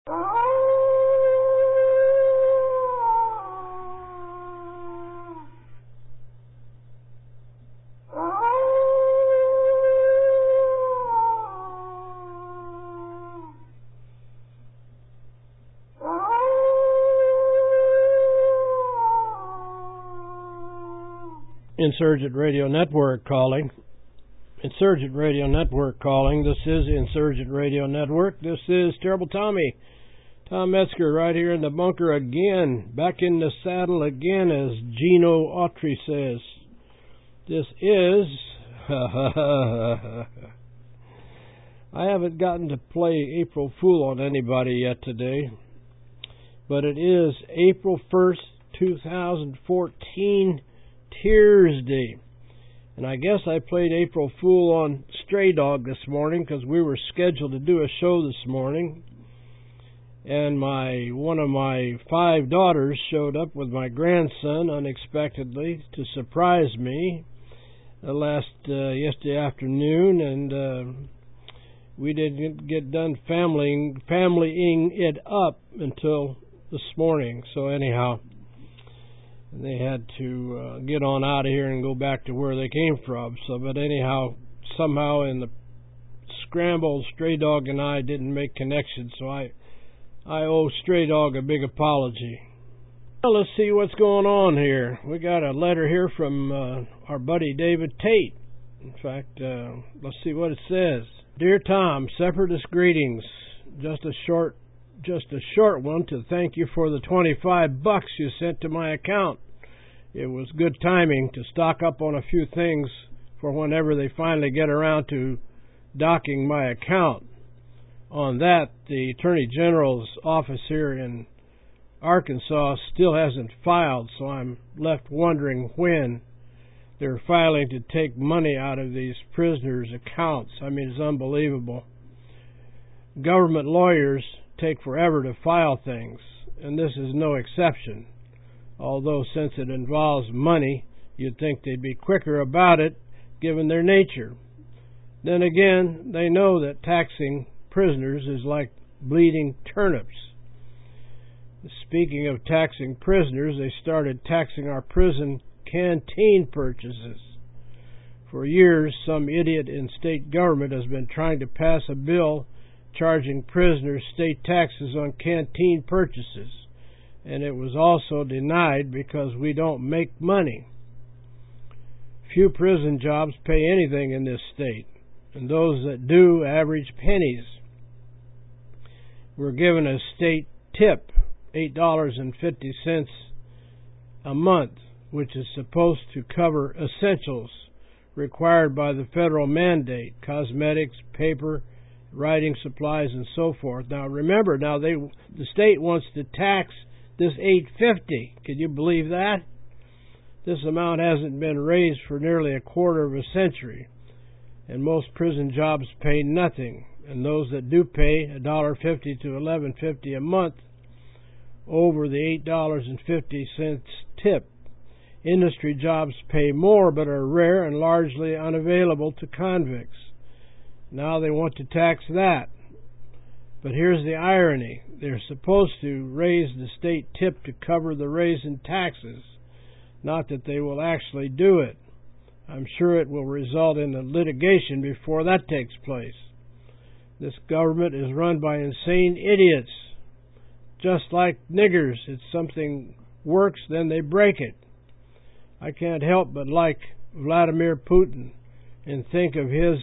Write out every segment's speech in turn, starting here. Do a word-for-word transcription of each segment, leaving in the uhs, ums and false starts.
Insurgent Radio Network calling. Insurgent Radio Network calling. This is Insurgent Radio Network. This is Terrible Tommy. Tom Metzger right here in the bunker again. Back in the saddle again, as Gino Autry says. This is... I haven't gotten to play April Fool on anybody yet today. But it is April first, two thousand fourteen... Tears Day. And I guess I played April Fool on Stray Dog this morning because we were scheduled to do a show this morning. And my one of my five daughters showed up with my grandson unexpectedly to surprise me uh, last uh, yesterday afternoon, and uh, we didn't get done familying, familying it up until this morning. So anyhow, they had to uh, get on out of here and go back to where they came from. So, but anyhow, somehow in the scramble, Stray Dog and I didn't make connections. So I, I owe Stray Dog a big apology. Well, let's see what's going on here. We got a letter here from uh, our buddy David Tate. In fact, uh, let's see what it says. Dear Tom, separatist greetings. Just a short Just a short one to thank you for the twenty-five bucks you sent to my account. It was good timing to stock up on a few things for whenever they finally get around to docking my account. On that, the Attorney General's office here in Arkansas still hasn't filed, so I'm left wondering when they're filing to take money out of these prisoners' accounts. I mean, it's unbelievable. Government lawyers take forever to file things, and this is no exception. Although since it involves money, you'd think they'd be quicker about it, given their nature. Then again, they know that taxing prisoners is like bleeding turnips. Speaking of taxing prisoners, they started taxing our prison canteen purchases. For years, some idiot in state government has been trying to pass a bill charging prisoners state taxes on canteen purchases, and it was also denied because we don't make money. Few prison jobs pay anything in this state, and those that do average pennies. We're given a state tip, eight dollars and fifty cents a month, which is supposed to cover essentials required by the federal mandate, cosmetics, paper, writing supplies, and so forth. Now remember, now they the state wants to tax this eight fifty. Can you believe that? This amount hasn't been raised for nearly a quarter of a century, and most prison jobs pay nothing. And those that do pay a dollar fifty to eleven fifty a month over the eight dollars and fifty cents tip. Industry jobs pay more, but are rare and largely unavailable to convicts. Now they want to tax that. But here's the irony. They're supposed to raise the state tip to cover the raise in taxes. Not that they will actually do it. I'm sure it will result in a litigation before that takes place. This government is run by insane idiots. Just like niggers. It's something works, then they break it. I can't help but like Vladimir Putin and think of his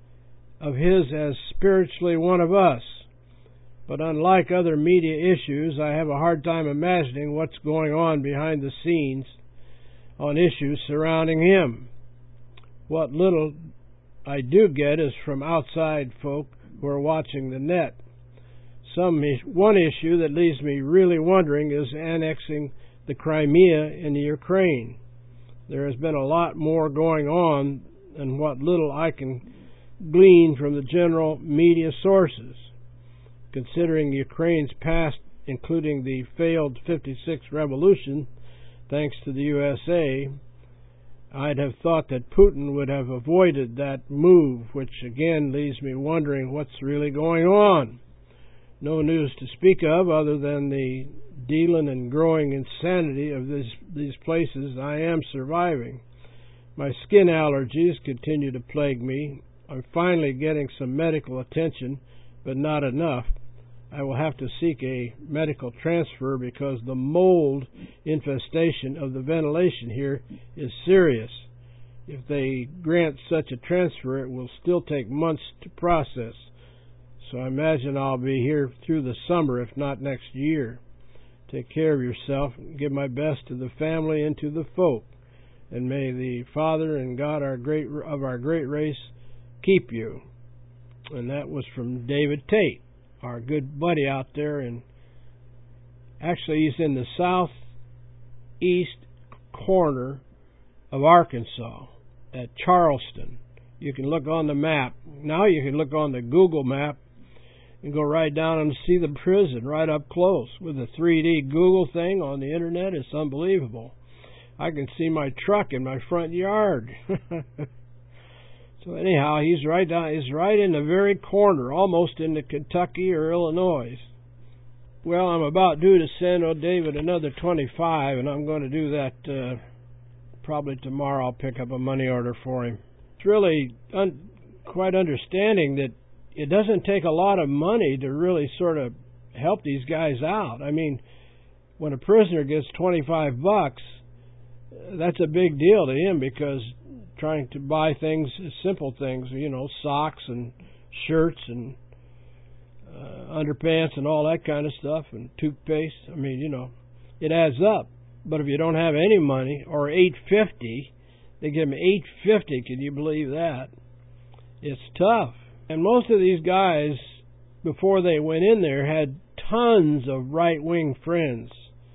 of his as spiritually one of us. But unlike other media issues, I have a hard time imagining what's going on behind the scenes on issues surrounding him. What little I do get is from outside folk who are watching the net. Some one issue that leaves me really wondering is annexing the Crimea in the Ukraine. There has been a lot more going on than what little I can glean from the general media sources. Considering Ukraine's past, including the failed fifty-six revolution, thanks to the U S A, I'd have thought that Putin would have avoided that move, which again leaves me wondering what's really going on. No news to speak of other than the dealing and growing insanity of this, these places. I am surviving. My skin allergies continue to plague me. I'm finally getting some medical attention, but not enough. I will have to seek a medical transfer because the mold infestation of the ventilation here is serious. If they grant such a transfer, it will still take months to process. So I imagine I'll be here through the summer, if not next year. Take care of yourself. Give my best to the family and to the folk. And may the Father and God our great of our great race keep you. And that was from David Tate, our good buddy out there. And actually, he's in the southeast corner of Arkansas at Charleston. You can look on the map. Now you can look on the Google map and go right down and see the prison right up close with the three D Google thing on the internet. It's unbelievable. I can see my truck in my front yard. So anyhow, he's right down. He's right in the very corner, almost into Kentucky or Illinois. Well, I'm about due to send old David another twenty-five, and I'm going to do that uh, probably tomorrow. I'll pick up a money order for him. It's really un- quite understanding that it doesn't take a lot of money to really sort of help these guys out. I mean, when a prisoner gets twenty-five bucks, that's a big deal to him because trying to buy things, simple things, you know, socks and shirts and uh, underpants and all that kind of stuff and toothpaste. I mean, you know, it adds up. But if you don't have any money, or eight fifty, they give them eight fifty. Can you believe that? It's tough. And most of these guys, before they went in there, had tons of right-wing friends,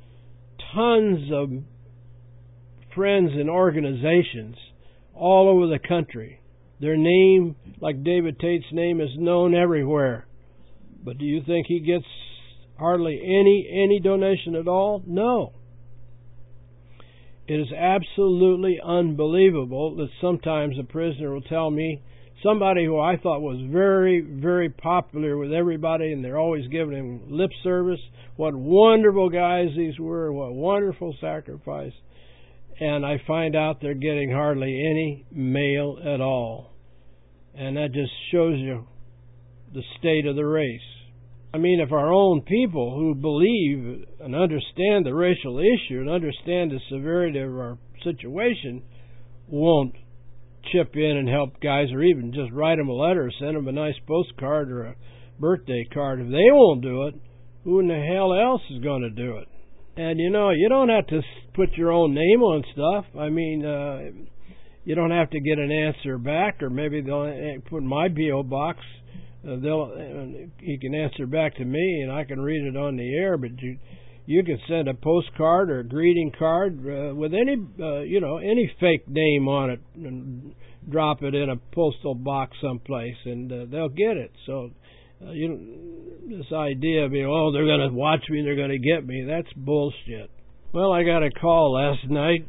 tons of friends in organizations all over the country. Their name, like David Tate's name, is known everywhere. But do you think he gets hardly any any donation at all? No. It is absolutely unbelievable that sometimes a prisoner will tell me, somebody who I thought was very, very popular with everybody, and they're always giving him lip service, what wonderful guys these were, what wonderful sacrifice. And I find out they're getting hardly any mail at all. And that just shows you the state of the race. I mean, if our own people who believe and understand the racial issue and understand the severity of our situation won't chip in and help guys, or even just write them a letter or send them a nice postcard or a birthday card, if they won't do it, who in the hell else is going to do it? And, you know, you don't have to put your own name on stuff. I mean, uh, you don't have to get an answer back, or maybe they'll put in my P O box. Uh, they'll uh, you can answer back to me, and I can read it on the air. But you you can send a postcard or a greeting card uh, with any uh, you know any fake name on it, and drop it in a postal box someplace, and uh, they'll get it. So. Uh, you know, this idea of, you know, oh, they're going to watch me, they're going to get me, that's bullshit. Well, I got a call last night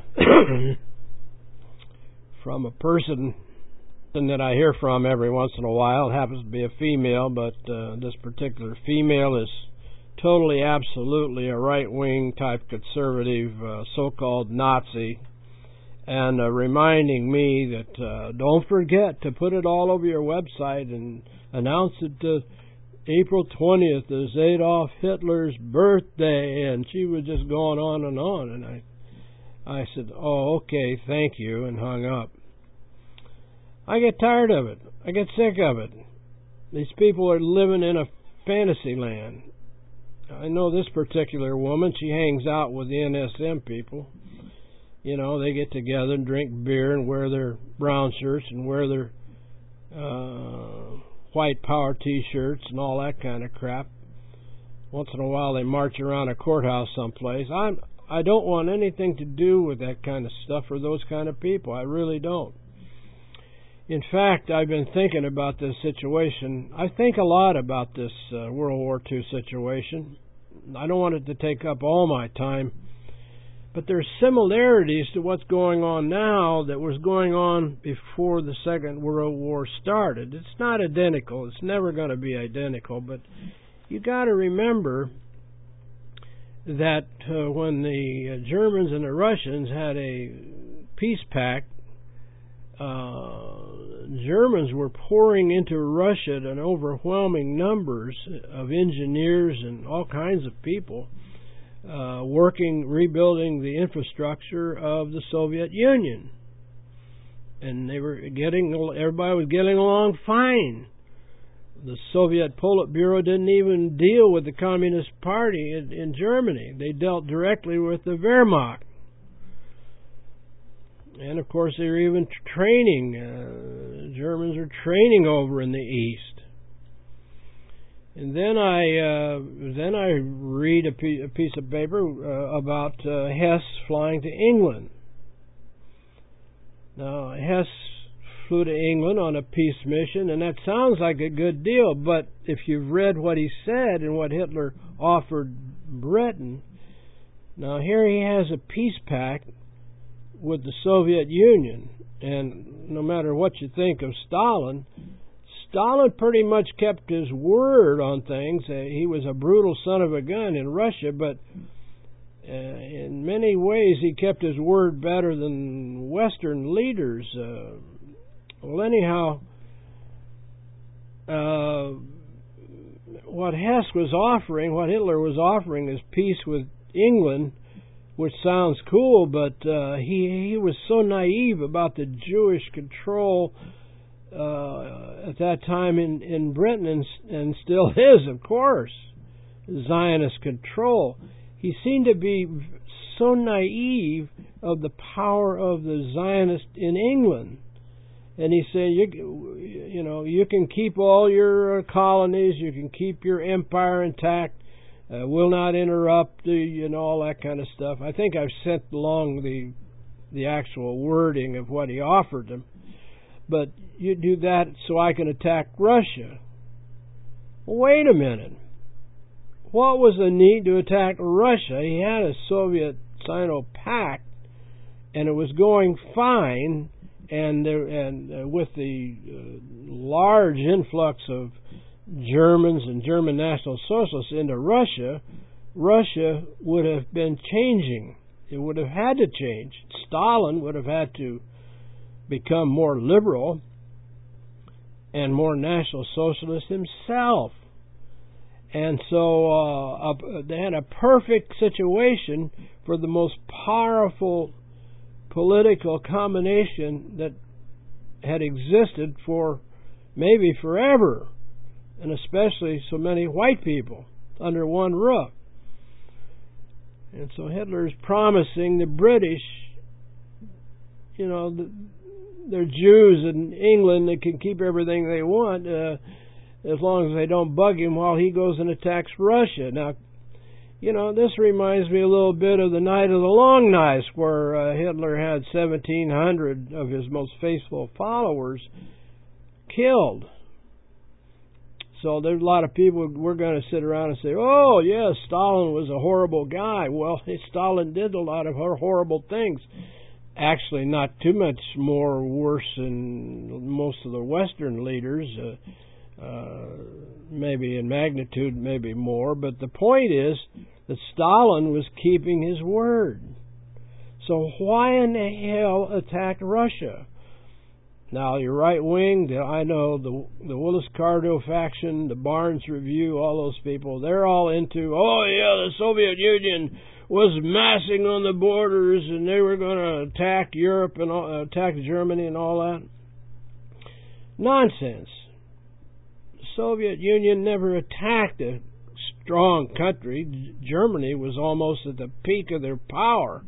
from a person that I hear from every once in a while. It happens to be a female, but uh, this particular female is totally, absolutely a right-wing type conservative, uh, so-called Nazi, and uh, reminding me that uh, don't forget to put it all over your website and announce it to April twentieth is Adolf Hitler's birthday, and she was just going on and on, and I I said, oh, okay, thank you, and hung up. I get tired of it. I get sick of it. These people are living in a fantasy land. I know this particular woman, she hangs out with the N S M people. You know, they get together and drink beer and wear their brown shirts and wear their uh, white power T-shirts and all that kind of crap. Once in a while they march around a courthouse someplace. I'm, I don't want anything to do with that kind of stuff or those kind of people. I really don't. In fact, I've been thinking about this situation. I think a lot about this uh, World War Two situation. I don't want it to take up all my time. But there's similarities to what's going on now that was going on before the Second World War started. It's not identical. It's never going to be identical. But you got to remember that uh, when the uh, Germans and the Russians had a peace pact, uh, Germans were pouring into Russia in overwhelming numbers of engineers and all kinds of people uh, working, rebuilding the infrastructure of the Soviet Union. And they were getting, everybody was getting along fine. The Soviet Politburo didn't even deal with the Communist Party in, in Germany. They dealt directly with the Wehrmacht. And, of course, they were even training. Uh, Germans are training over in the East. And then I uh, then I read a, p- a piece of paper uh, about uh, Hess flying to England. Now, Hess flew to England on a peace mission, and that sounds like a good deal, but if you've read what he said and what Hitler offered Britain, now here he has a peace pact with the Soviet Union, and no matter what you think of Stalin, Stalin pretty much kept his word on things. Uh, he was a brutal son of a gun in Russia, but Uh, in many ways, he kept his word better than Western leaders. Uh, well, anyhow, uh, what Hess was offering, what Hitler was offering, is peace with England, which sounds cool, but uh, he he was so naive about the Jewish control uh, at that time in, in Britain, and, and still is, of course, Zionist control. He seemed to be so naive of the power of the Zionists in England. And he said, you, you know, you can keep all your colonies, you can keep your empire intact, uh, will not interrupt, you know, all that kind of stuff. I think I've sent along the the actual wording of what he offered them. But you do that so I can attack Russia. Well, wait a minute. What was the need to attack Russia? He had a Soviet-Sino pact, and it was going fine, and there, and uh, with the uh, large influx of Germans and German National Socialists into Russia, Russia would have been changing. It would have had to change. Stalin would have had to become more liberal and more National Socialist himself. And so uh, they had a perfect situation for the most powerful political combination that had existed for maybe forever, and especially so many white people under one roof. And so Hitler's promising the British, you know, the, they're Jews in England that can keep everything they want, uh, as long as they don't bug him while he goes and attacks Russia. Now, you know, this reminds me a little bit of the Night of the Long Knives, where uh, Hitler had seventeen hundred of his most faithful followers killed. So there's a lot of people we're going to sit around and say, oh, yes, Stalin was a horrible guy. Well, Stalin did a lot of horrible things. Actually, not too much more worse than most of the Western leaders. Uh, uh, maybe in magnitude, maybe more. But the point is that Stalin was keeping his word. So why in the hell attack Russia? Now, your right wing, I know the the Willis-Carto faction, the Barnes Review, all those people, they're all into, oh, yeah, the Soviet Union was massing on the borders and they were going to attack Europe and all, attack Germany and all that. Nonsense. The Soviet Union never attacked a strong country. Germany was almost at the peak of their power.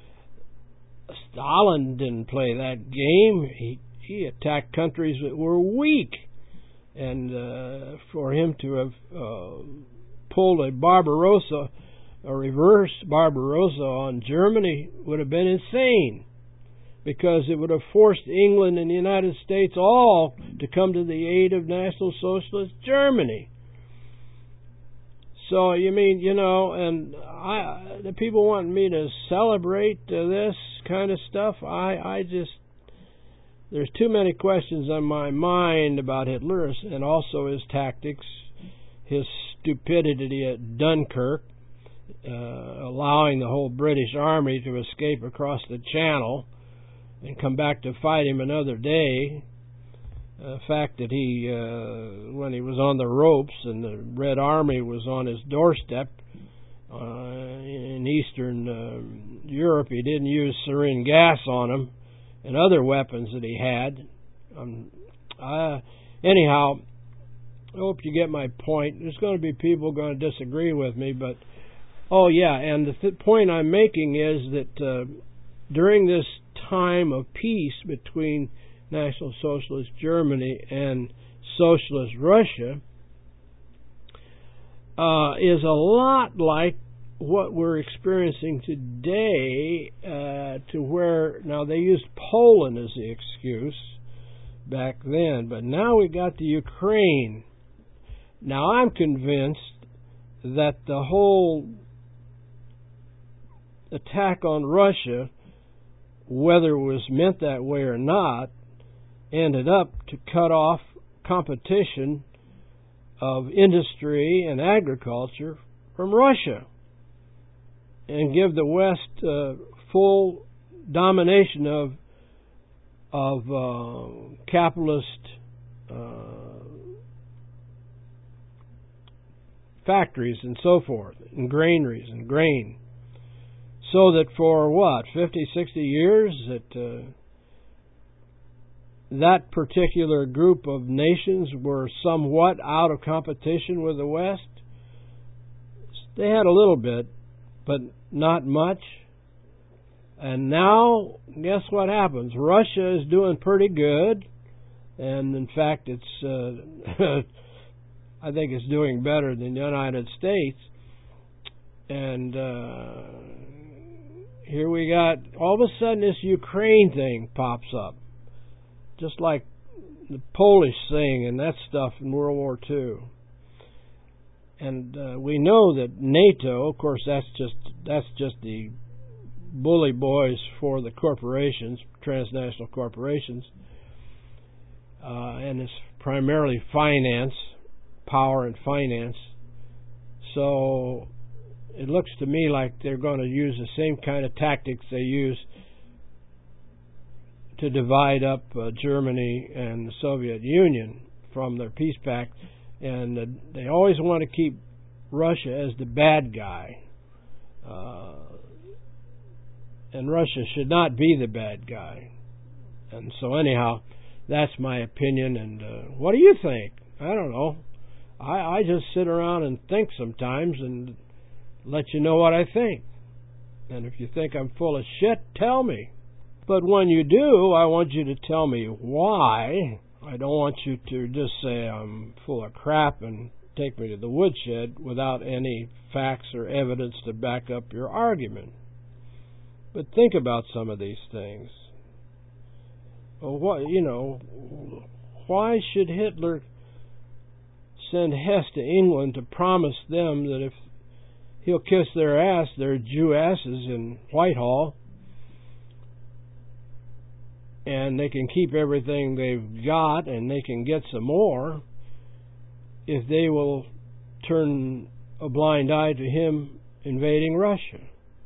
Stalin didn't play that game. He He attacked countries that were weak. And uh, for him to have uh, pulled a Barbarossa, a reverse Barbarossa on Germany would have been insane, because it would have forced England and the United States all to come to the aid of National Socialist Germany. So, you mean, you know, and I, the people want me to celebrate uh, this kind of stuff. I, I just... There's too many questions on my mind about Hitler and also his tactics, his stupidity at Dunkirk, uh, allowing the whole British Army to escape across the Channel and come back to fight him another day. The fact that he, uh, when he was on the ropes and the Red Army was on his doorstep uh, in Eastern uh, Europe, he didn't use sarin gas on him and other weapons that he had. Um, uh, anyhow, I hope you get my point. There's going to be people going to disagree with me, but oh yeah, and the th- point I'm making is that uh, during this time of peace between National Socialist Germany and Socialist Russia uh, is a lot like what we're experiencing today, uh, to where now they used Poland as the excuse back then, but now we got the Ukraine. Now I'm convinced that the whole attack on Russia, whether it was meant that way or not, ended up to cut off competition of industry and agriculture from Russia and give the West uh, full domination of of uh, capitalist uh, factories and so forth, and granaries and grain, so that for what, fifty, sixty years that uh, that particular group of nations were somewhat out of competition with the West. They had a little bit, but not much. And now, guess what happens? Russia is doing pretty good, and in fact, it's uh, I think it's doing better than the United States. And uh, here we got, all of a sudden, this Ukraine thing pops up. Just like the Polish thing and that stuff in World War Two. And uh, we know that NATO, of course, that's just that's just the bully boys for the corporations, transnational corporations, uh, and it's primarily finance, power and finance. So it looks to me like they're going to use the same kind of tactics they use to divide up uh, Germany and the Soviet Union from their peace pact, and uh, they always want to keep Russia as the bad guy. Uh, and Russia should not be the bad guy. And so anyhow, that's my opinion, and uh, what do you think? I don't know. I, I just sit around and think sometimes and let you know what I think. And if you think I'm full of shit, tell me. But when you do, I want you to tell me why. I don't want you to just say I'm full of crap and take me to the woodshed without any facts or evidence to back up your argument. But think about some of these things. Well, what, you know, why should Hitler send Hess to England to promise them that if he'll kiss their ass, their Jew asses in Whitehall, and they can keep everything they've got and they can get some more if they will turn a blind eye to him invading Russia?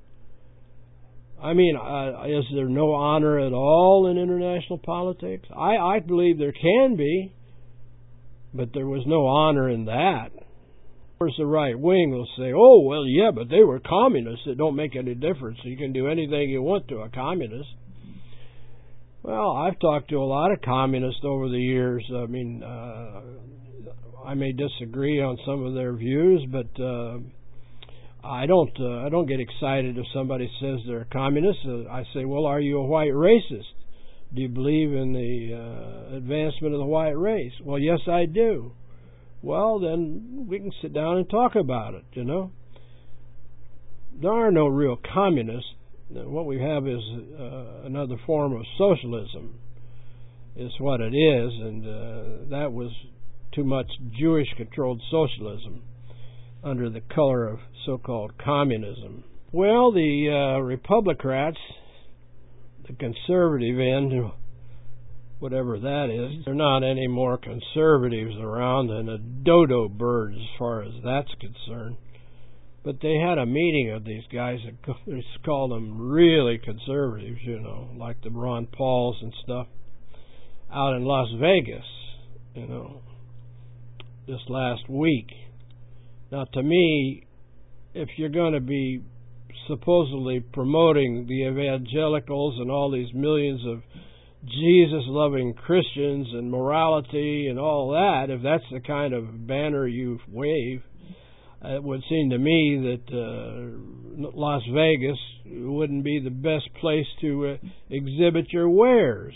I mean, uh, is there no honor at all in international politics? I, I believe there can be, but there was no honor in that. Of course, the right wing will say, oh, well, yeah, but they were communists. It don't make any difference. You can do anything you want to a communist. Well, I've talked to a lot of communists over the years. I mean, uh, I may disagree on some of their views, but uh, I don't. Uh, I don't get excited if somebody says they're a communist. Uh, I say, well, are you a white racist? Do you believe in the uh, advancement of the white race? Well, yes, I do. Well, then we can sit down and talk about it. You know, there are no real communists. What we have is uh, another form of socialism, is what it is, and uh, that was too much Jewish-controlled socialism under the color of so-called communism. Well, the uh, Republicrats, the conservative end, whatever that is. There are not any more conservatives around than a dodo bird as far as that's concerned. But they had a meeting of these guys that they called them really conservatives, you know, like the Ron Pauls and stuff, out in Las Vegas, you know, this last week. Now, to me, if you're going to be supposedly promoting the evangelicals and all these millions of Jesus-loving Christians and morality and all that, if that's the kind of banner you wave, it would seem to me that uh, Las Vegas wouldn't be the best place to uh, exhibit your wares.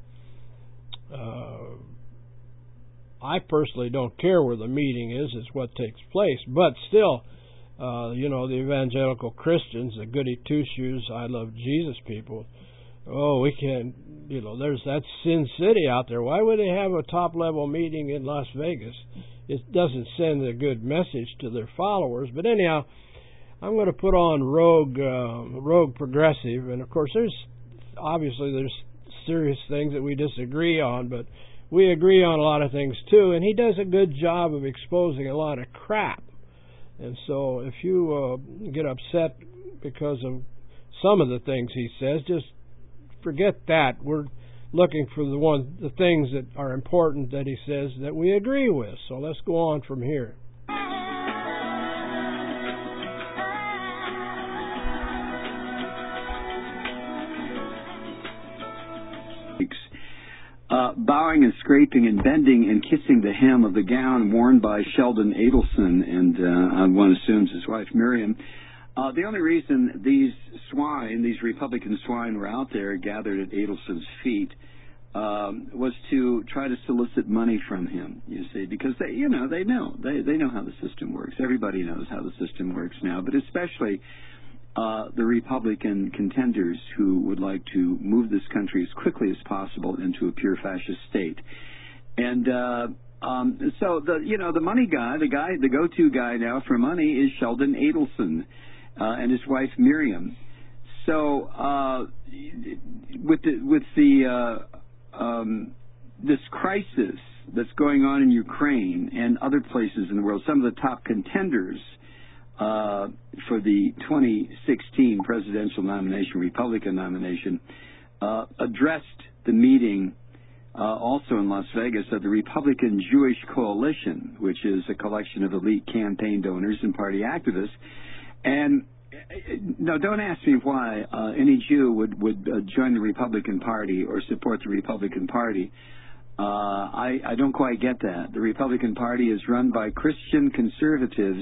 Uh, I personally don't care where the meeting is, it's what takes place, but still, uh, you know, the evangelical Christians, the goody two-shoes, I love Jesus people, oh, we can't, you know, there's that Sin City out there. Why would they have a top-level meeting in Las Vegas? It doesn't send a good message to their followers. But anyhow, I'm going to put on Rogue, uh, Rogue Progressive, and of course, there's obviously there's serious things that we disagree on, but we agree on a lot of things too. And he does a good job of exposing a lot of crap. And so, if you uh, get upset because of some of the things he says, just forget that. We're looking for the one, the things that are important that he says that we agree with. So let's go on from here. Uh, bowing and scraping and bending and kissing the hem of the gown worn by Sheldon Adelson and uh, one assumes his wife Miriam. Uh, the only reason these swine, these Republican swine, were out there gathered at Adelson's feet um, was to try to solicit money from him, you see, because they, you know, they know. They, they know how the system works. Everybody knows how the system works now, but especially uh, the Republican contenders who would like to move this country as quickly as possible into a pure fascist state. And uh, um, so, the you know, the money guy, the guy, the go-to guy now for money is Sheldon Adelson. Uh, and his wife Miriam. So uh, with the with the uh, um, this crisis that's going on in Ukraine and other places in the world, some of the top contenders uh, for the twenty sixteen presidential nomination, Republican nomination, uh, addressed the meeting uh, also in Las Vegas of the Republican Jewish Coalition, which is a collection of elite campaign donors and party activists. And no, don't ask me why uh, any Jew would, would uh, join the Republican Party or support the Republican Party. Uh, I, I don't quite get that. The Republican Party is run by Christian conservatives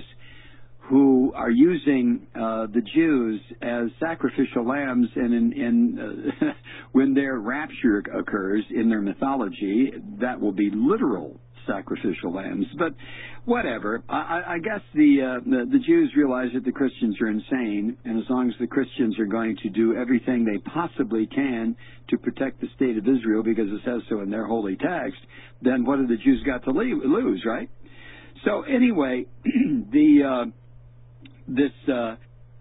who are using uh, the Jews as sacrificial lambs, and in, in, uh, when their rapture occurs in their mythology, that will be literal sacrificial lambs. But whatever. I, I guess the, uh, the the Jews realize that the Christians are insane, and as long as the Christians are going to do everything they possibly can to protect the state of Israel, because it says so in their holy text, then what have the Jews got to leave, lose, right? So anyway, the uh, this uh,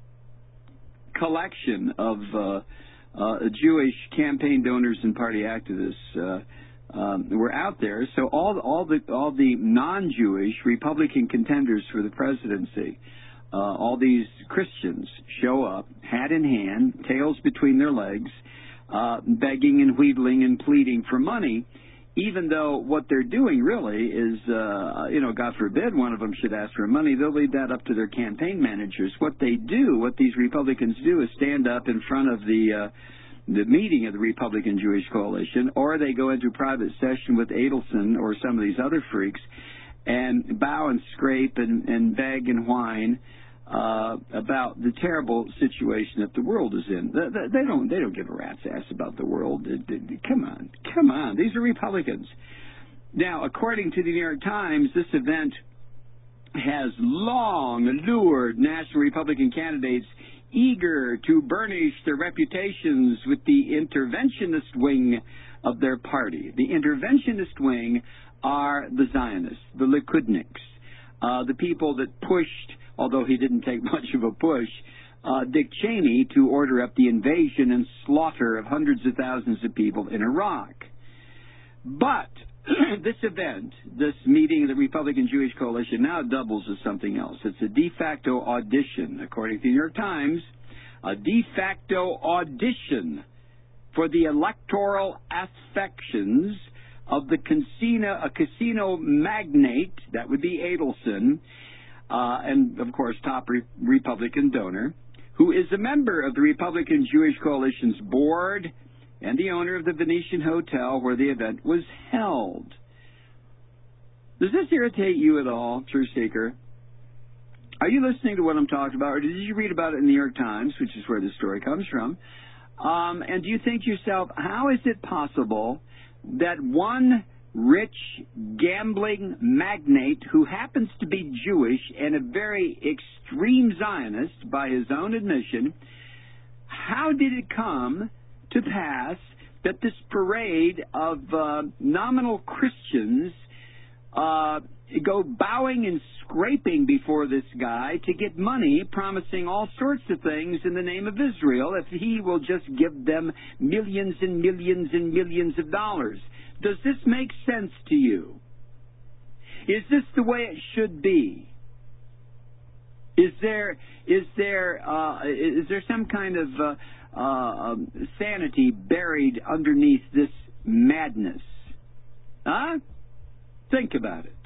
collection of uh, uh, Jewish campaign donors and party activists uh, Um, were out there. So all all the all the non-Jewish Republican contenders for the presidency, uh, all these Christians show up, hat in hand, tails between their legs, uh, begging and wheedling and pleading for money, even though what they're doing really is, uh, you know, God forbid one of them should ask for money. They'll leave that up to their campaign managers. What they do, what these Republicans do, is stand up in front of the uh, the meeting of the Republican Jewish Coalition, or they go into private session with Adelson or some of these other freaks and bow and scrape and, and beg and whine uh, about the terrible situation that the world is in. They, they don't they don't give a rat's ass about the world. Come on, come on. These are Republicans. Now, according to the New York Times, this event has long lured national Republican candidates eager to burnish their reputations with the interventionist wing of their party. The interventionist wing are the Zionists, the Likudniks, uh, the people that pushed, although he didn't take much of a push, uh, Dick Cheney to order up the invasion and slaughter of hundreds of thousands of people in Iraq. But this event, this meeting of the Republican Jewish Coalition, now doubles as something else. It's a de facto audition, according to the New York Times, a de facto audition for the electoral affections of the casino, a casino magnate, that would be Adelson, uh, and, of course, top re- Republican donor, who is a member of the Republican Jewish Coalition's board and the owner of the Venetian Hotel where the event was held. Does this irritate you at all, Truth Seeker? Are you listening to what I'm talking about, or did you read about it in the New York Times, which is where the story comes from? Um, and do you think to yourself, how is it possible that one rich gambling magnate who happens to be Jewish and a very extreme Zionist by his own admission, how did it come to pass that this parade of uh, nominal Christians uh, go bowing and scraping before this guy to get money, promising all sorts of things in the name of Israel if he will just give them millions and millions and millions of dollars? Does this make sense to you? Is this the way it should be? Is there is there uh, is there some kind of uh, uh, sanity buried underneath this madness? Huh? Think about it.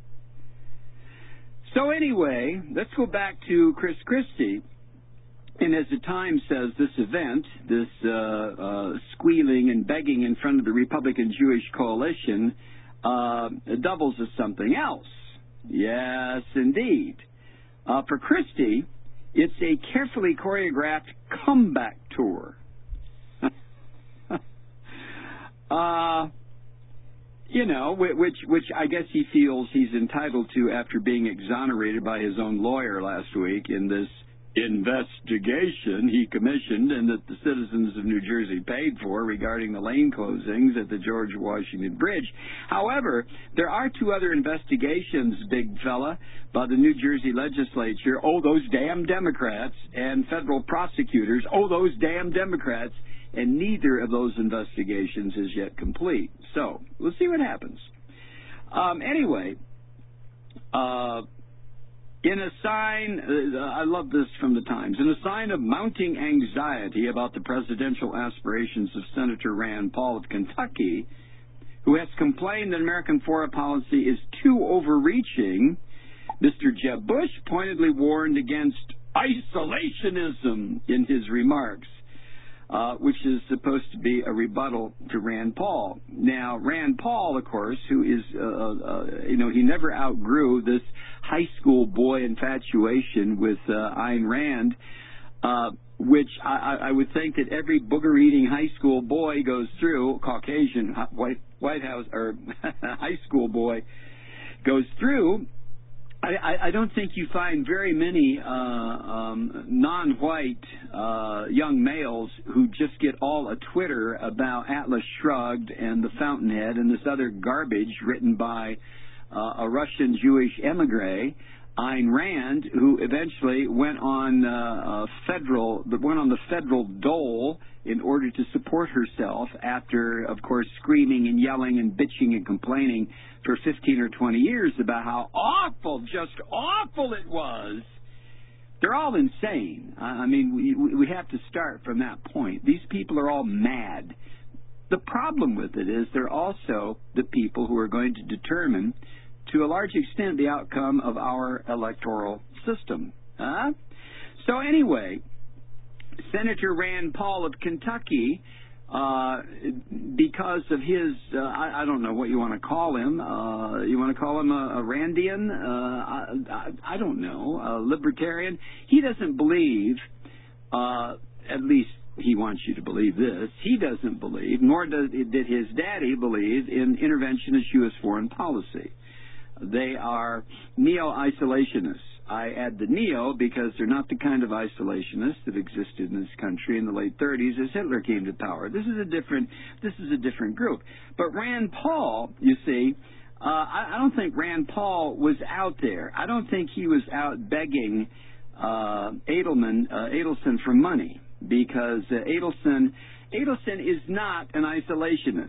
So anyway, let's go back to Chris Christie. And as the Times says, this event, this uh, uh, squealing and begging in front of the Republican Jewish Coalition, uh, doubles as something else. Yes, indeed. Uh, for Christie, it's a carefully choreographed comeback tour. uh, you know, which which I guess he feels he's entitled to after being exonerated by his own lawyer last week in this investigation he commissioned and that the citizens of New Jersey paid for regarding the lane closings at the George Washington Bridge. However, there are two other investigations, big fella, by the New Jersey legislature, oh, those damn Democrats, and federal prosecutors, oh, those damn Democrats, and neither of those investigations is yet complete. So, we'll see what happens. Um, anyway, uh, In a sign, uh, I love this from the Times, in a sign of mounting anxiety about the presidential aspirations of Senator Rand Paul of Kentucky, who has complained that American foreign policy is too overreaching, Mister Jeb Bush pointedly warned against isolationism in his remarks, uh, which is supposed to be a rebuttal to Rand Paul. Now, Rand Paul, of course, who is, uh, uh, you know, he never outgrew this high school boy infatuation with uh, Ayn Rand, uh, which I, I would think that every booger-eating high school boy goes through, Caucasian white White House or high school boy goes through. I, I don't think you find very many uh, um, non-white uh, young males who just get all a Twitter about Atlas Shrugged and The Fountainhead and this other garbage written by uh, a Russian Jewish emigre, Ayn Rand, who eventually went on uh, a federal, went on the federal dole in order to support herself after, of course, screaming and yelling and bitching and complaining for fifteen or twenty years about how awful, just awful it was. They're all insane. I mean, we, we have to start from that point. These people are all mad. The problem with it is they're also the people who are going to determine, to a large extent, the outcome of our electoral system. Huh? So anyway, Senator Rand Paul of Kentucky, uh, because of his, uh, I, I don't know what you want to call him. Uh, you want to call him a, a Randian? Uh, I, I, I don't know, a libertarian. He doesn't believe, uh, at least he wants you to believe this, he doesn't believe, nor does, did his daddy believe, in interventionist U S foreign policy. They are neo-isolationists. I add the neo because they're not the kind of isolationists that existed in this country in the late thirties as Hitler came to power. This is a different, this is a different group. But Rand Paul, you see, uh, I, I don't think Rand Paul was out there. I don't think he was out begging uh, Edelman, uh, Adelson for money, because uh, Adelson, Adelson is not an isolationist.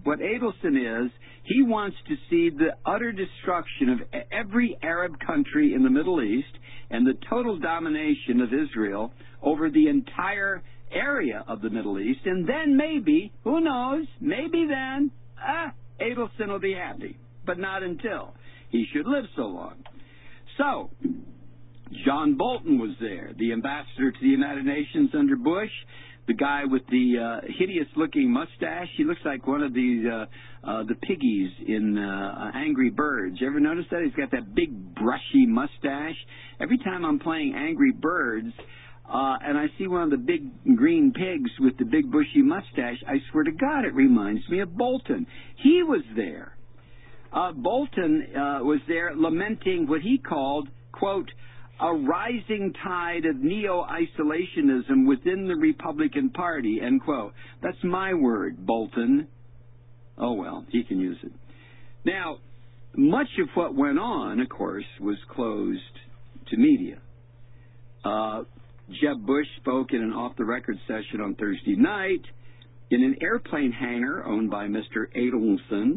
What Adelson is, he wants to see the utter destruction of every Arab country in the Middle East and the total domination of Israel over the entire area of the Middle East. And then maybe, who knows, maybe then, ah, Adelson will be happy. But not until. He should live so long. So, John Bolton was there, the ambassador to the United Nations under Bush, the guy with the uh, hideous-looking mustache. He looks like one of the uh, uh, the piggies in uh, Angry Birds. You ever notice that? He's got that big, brushy mustache. Every time I'm playing Angry Birds uh, and I see one of the big green pigs with the big, bushy mustache, I swear to God, it reminds me of Bolton. He was there. Uh, Bolton uh, was there lamenting what he called, quote, a rising tide of neo-isolationism within the Republican Party, end quote. That's my word, Bolton. Oh, well, he can use it. Now, much of what went on, of course, was closed to media. Uh, Jeb Bush spoke in an off-the-record session on Thursday night in an airplane hangar owned by Mister Adelson.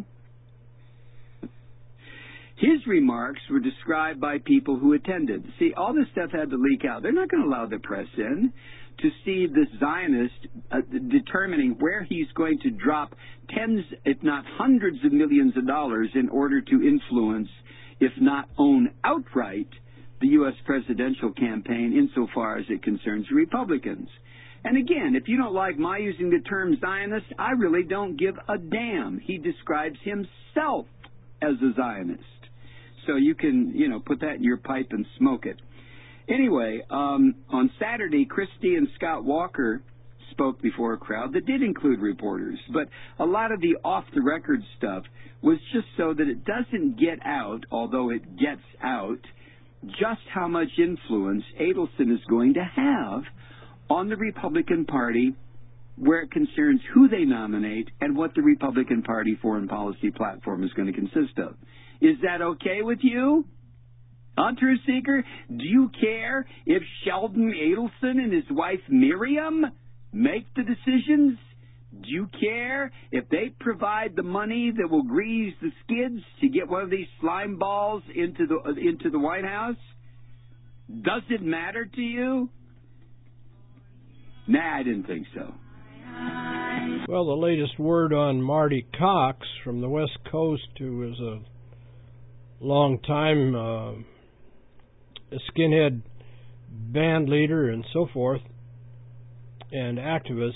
His remarks were described by people who attended. See, all this stuff had to leak out. They're not going to allow the press in to see this Zionist uh, determining where he's going to drop tens, if not hundreds of millions of dollars in order to influence, if not own outright, the U S presidential campaign insofar as it concerns Republicans. And again, if you don't like my using the term Zionist, I really don't give a damn. He describes himself as a Zionist. So you can, you know, put that in your pipe and smoke it. Anyway, um, on Saturday, Christie and Scott Walker spoke before a crowd that did include reporters. But a lot of the off-the-record stuff was just so that it doesn't get out, although it gets out, just how much influence Adelson is going to have on the Republican Party where it concerns who they nominate and what the Republican Party foreign policy platform is going to consist of. Is that okay with you? Huh, Truth Seeker? Do you care if Sheldon Adelson and his wife Miriam make the decisions? Do you care if they provide the money that will grease the skids to get one of these slime balls into the into the White House? Does it matter to you? Nah, I didn't think so. Well, the latest word on Marty Cox from the West Coast, who is a long-time uh, skinhead band leader and so forth, and activist.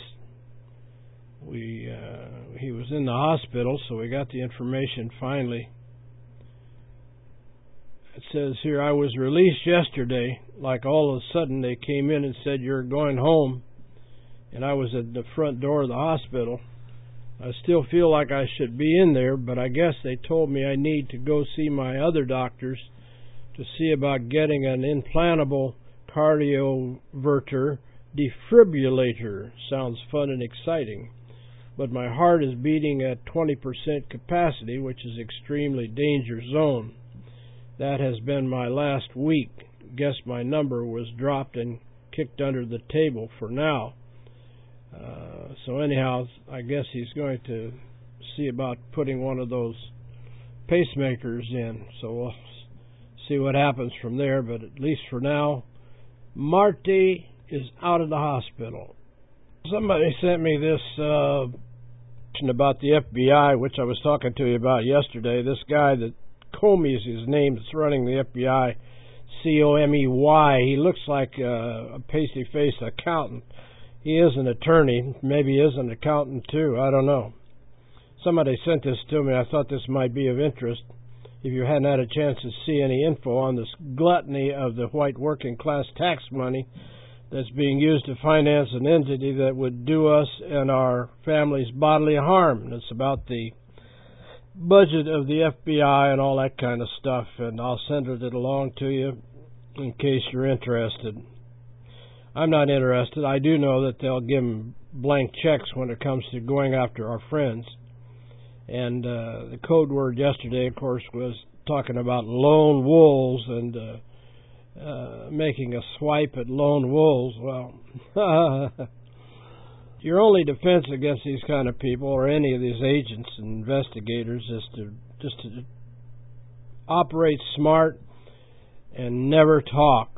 We uh, he was in the hospital, so we got the information finally. It says here, I was released yesterday. Like all of a sudden they came in and said, you're going home. And I was at the front door of the hospital. I still feel like I should be in there, but I guess they told me I need to go see my other doctors to see about getting an implantable cardioverter defibrillator. Sounds fun and exciting. But my heart is beating at twenty percent capacity, which is extremely danger zone. That has been my last week. Guess my number was dropped and kicked under the table for now. Uh, so anyhow, I guess he's going to see about putting one of those pacemakers in. So we'll see what happens from there. But at least for now, Marty is out of the hospital. Somebody sent me this uh, about the F B I, which I was talking to you about yesterday. This guy that Comey is his name that's running the F B I, C O M E Y. He looks like uh, a pasty-faced accountant. He is an attorney. Maybe he is an accountant, too. I don't know. Somebody sent this to me. I thought this might be of interest. If you hadn't had a chance to see any info on this gluttony of the white working class tax money that's being used to finance an entity that would do us and our families bodily harm. And it's about the budget of the F B I and all that kind of stuff. And I'll send it along to you in case you're interested. I'm not interested. I do know that they'll give them blank checks when it comes to going after our friends. And uh, the code word yesterday, of course, was talking about lone wolves and uh, uh, making a swipe at lone wolves. Well, Your only defense against these kind of people, or any of these agents and investigators, is to just to operate smart and never talk.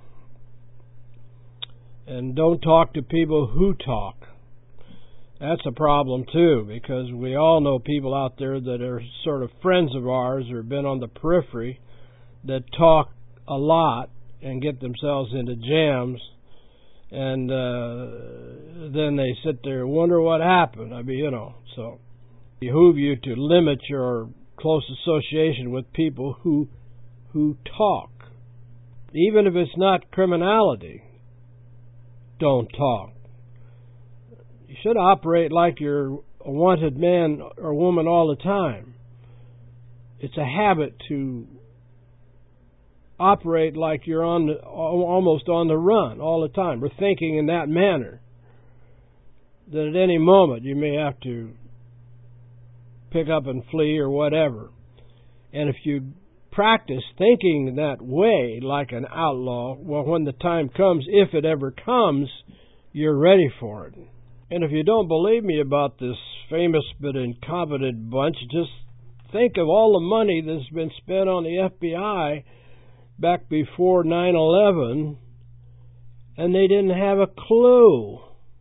And don't talk to people who talk. That's a problem too, because we all know people out there that are sort of friends of ours or have been on the periphery that talk a lot and get themselves into jams, and uh, then they sit there and wonder what happened. I mean, you know, so it behooves you to limit your close association with people who who talk. Even if it's not criminality, don't talk. You should operate like you're a wanted man or woman all the time. It's a habit to operate like you're on the, almost on the run all the time. We're thinking in that manner that at any moment you may have to pick up and flee or whatever. And if you practice thinking that way like an outlaw, well, when the time comes, if it ever comes, you're ready for it. And if you don't believe me about this famous but incompetent bunch, just think of all the money that's been spent on the F B I back before nine eleven, and they didn't have a clue.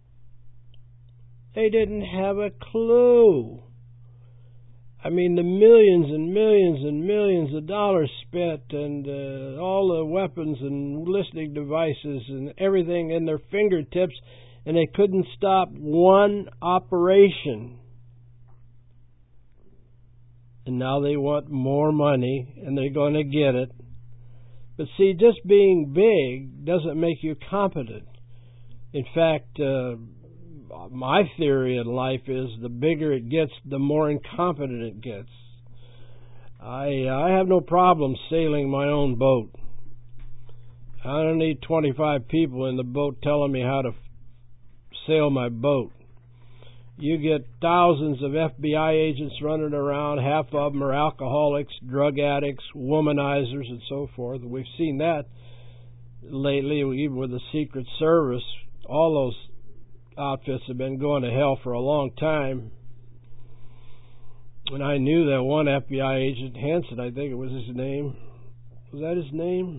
They didn't have a clue. I mean, the millions and millions and millions of dollars spent, and uh, all the weapons and listening devices and everything in their fingertips, and they couldn't stop one operation. And now they want more money, and they're going to get it. But see, just being big doesn't make you competent. In fact, uh, my theory in life is the bigger it gets, the more incompetent it gets. I I have no problem sailing my own boat. I don't need twenty-five people in the boat telling me how to f- sail my boat. You get thousands of F B I agents running around. Half of them are alcoholics, drug addicts, womanizers, and so forth. We've seen that lately, even with the Secret Service. All those outfits have been going to hell for a long time. And I knew that one F B I agent, Hansen, I think it was his name. Was that his name?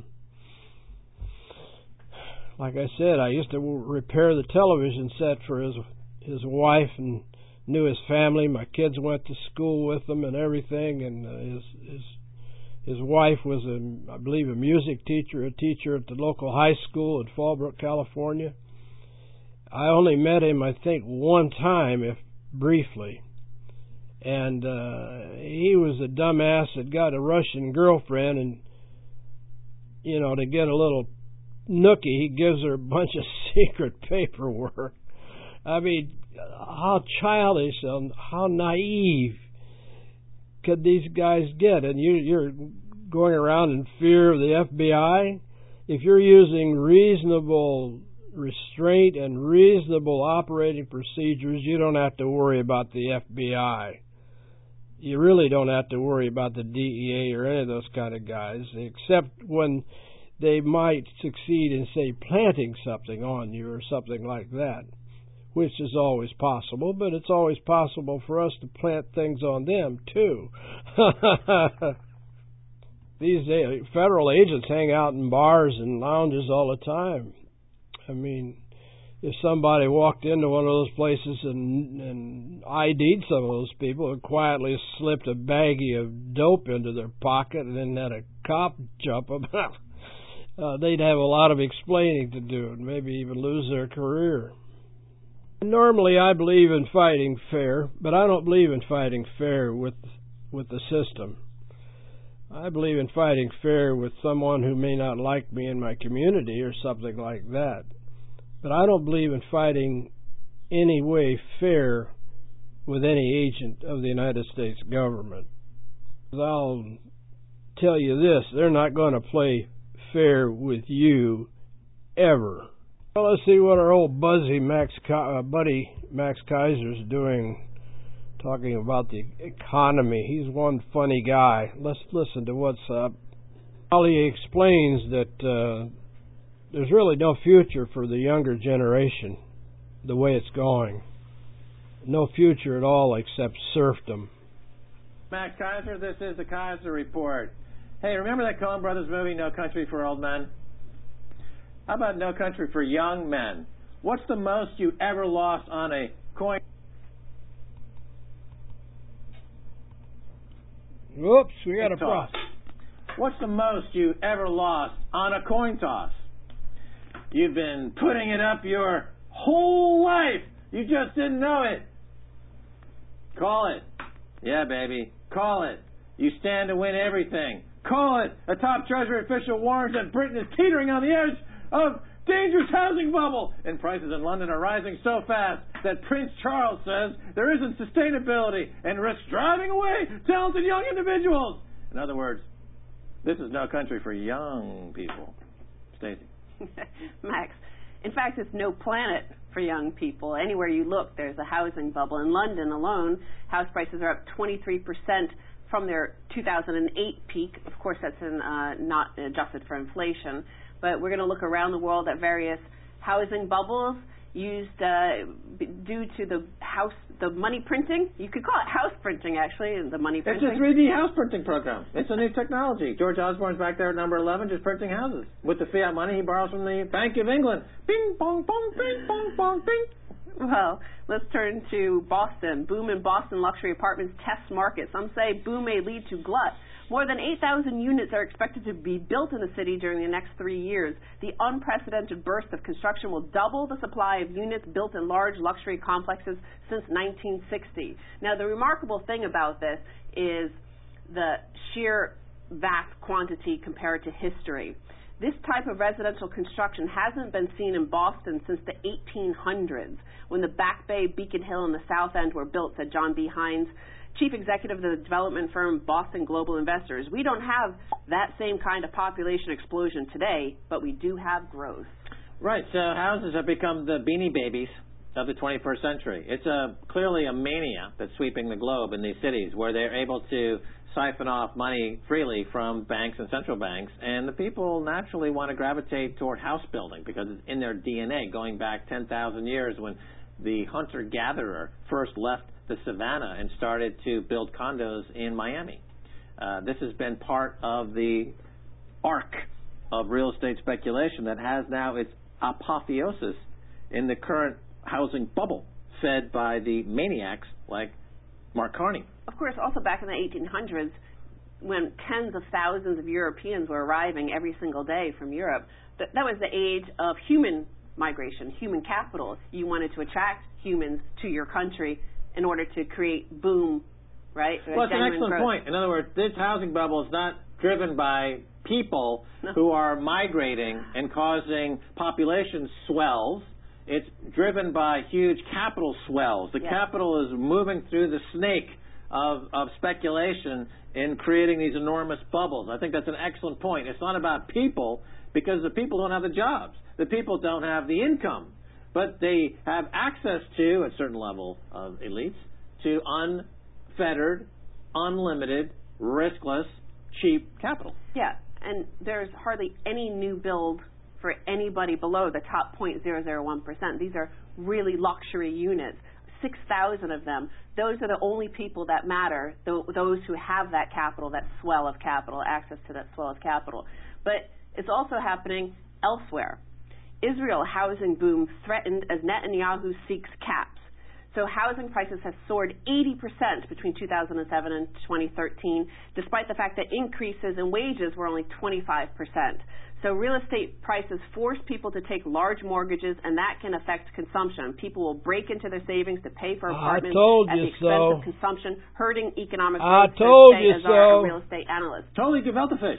Like I said, I used to repair the television set for his his wife and knew his family. My kids went to school with them and everything. And uh, his his his wife was, a, I believe, a music teacher, a teacher at the local high school in Fallbrook, California. I only met him, I think, one time, if briefly. And uh, he was a dumbass that got a Russian girlfriend, and, you know, to get a little nookie, he gives her a bunch of secret paperwork. I mean, how childish and how naive could these guys get? And you, you're going around in fear of the F B I? If you're using reasonable restraint and reasonable operating procedures, you don't have to worry about the F B I. You really don't have to worry about the D E A or any of those kind of guys, except when they might succeed in, say, planting something on you or something like that, which is always possible, but it's always possible for us to plant things on them, too. These federal agents hang out in bars and lounges all the time. I mean, if somebody walked into one of those places and, and I D'd some of those people and quietly slipped a baggie of dope into their pocket and then had a cop jump them, uh, they'd have a lot of explaining to do and maybe even lose their career. Normally, I believe in fighting fair, but I don't believe in fighting fair with with the system. I believe in fighting fair with someone who may not like me in my community or something like that. But I don't believe in fighting any way fair with any agent of the United States government. I'll tell you this, they're not going to play fair with you ever. Well, let's see what our old buzzy Max, uh, buddy Max Kaiser's doing, talking about the economy. He's one funny guy. Let's listen to what's up. Well, he explains that uh, there's really no future for the younger generation. the way it's going. No future at all except serfdom. Max Kaiser, this is the Kaiser Report. Hey, remember that Coen Brothers movie, No Country for Old Men? How about No Country for Young Men? What's the most you ever lost on a coin? Whoops, we got a problem. What's the most you ever lost on a coin toss? You've been putting it up your whole life. You just didn't know it. Call it. Yeah, baby. Call it. You stand to win everything. Call it. A top Treasury official warns that Britain is teetering on the edge of dangerous housing bubble, and prices in London are rising so fast that Prince Charles says there isn't sustainability and risks driving away talented young individuals. In other words, this is no country for young people. Stacey. Max, in fact, it's no planet for young people. Anywhere you look, there's a housing bubble. In London alone, house prices are up twenty-three percent from their two thousand eight peak. Of course, that's in, uh, not adjusted for inflation. But we're going to look around the world at various housing bubbles used uh, due to the house, the money printing. You could call it house printing, actually, the money printing. It's a three D house printing program. It's a new technology. George Osborne's back there at number eleven just printing houses with the fiat money he borrows from the Bank of England. Bing, bong, bong, bing, bong, bong, bing. Well, let's turn to Boston. Boom in Boston luxury apartments test market. Some say boom may lead to glut. More than eight thousand units are expected to be built in the city during the next three years. The unprecedented burst of construction will double the supply of units built in large luxury complexes since nineteen sixty. Now, the remarkable thing about this is the sheer vast quantity compared to history. This type of residential construction hasn't been seen in Boston since the eighteen hundreds, when the Back Bay, Beacon Hill, and the South End were built, said John B. Hines, chief executive of the development firm Boston Global Investors. We don't have that same kind of population explosion today, but we do have growth. Right, so houses have become the Beanie Babies of the twenty-first century. It's a, clearly a mania that's sweeping the globe in these cities where they're able to siphon off money freely from banks and central banks, and the people naturally want to gravitate toward house building because it's in their D N A, going back ten thousand years when the hunter-gatherer first left the savannah and started to build condos in Miami. Uh, this has been part of the arc of real estate speculation that has now its apotheosis in the current housing bubble fed by the maniacs like Mark Carney. Of course, also back in the eighteen hundreds, when tens of thousands of Europeans were arriving every single day from Europe, th- that was the age of human migration, human capital. You wanted to attract humans to your country in order to create boom, right? Well, it's an excellent growth. point. In other words, this housing bubble is not driven by people no. who are migrating and causing population swells. It's driven by huge capital swells. The yes. capital is moving through the snake of, of speculation in creating these enormous bubbles. I think that's an excellent point. It's not about people because the people don't have the jobs. The people don't have the income. But they have access to, a certain level of elites, to unfettered, unlimited, riskless, cheap capital. Yeah, and there's hardly any new build for anybody below the top zero point zero zero one percent. These are really luxury units, six thousand of them. Those are the only people that matter, those who have that capital, that swell of capital, access to that swell of capital. But it's also happening elsewhere. Israel housing boom threatened as Netanyahu seeks caps. So housing prices have soared eighty percent between two thousand seven and twenty thirteen, despite the fact that increases in wages were only twenty-five percent. So real estate prices force people to take large mortgages, and that can affect consumption. People will break into their savings to pay for apartments at the expense so. of consumption, hurting economic growth. I told you as so. Our real estate analyst. Totally gefilte fish.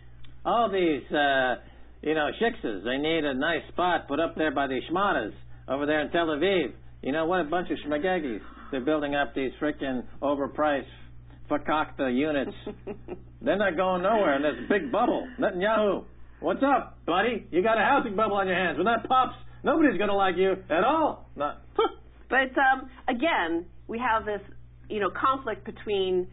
All these, uh, you know, shiksas, they need a nice spot put up there by the Shmatas over there in Tel Aviv. You know, what a bunch of schmagagis. They're building up these frickin' overpriced fakakta units. They're not going nowhere in this big bubble. Netanyahu, what's up, buddy? You got a housing bubble on your hands. When that pops, nobody's going to like you at all. Not. But, um, again, we have this, you know, conflict between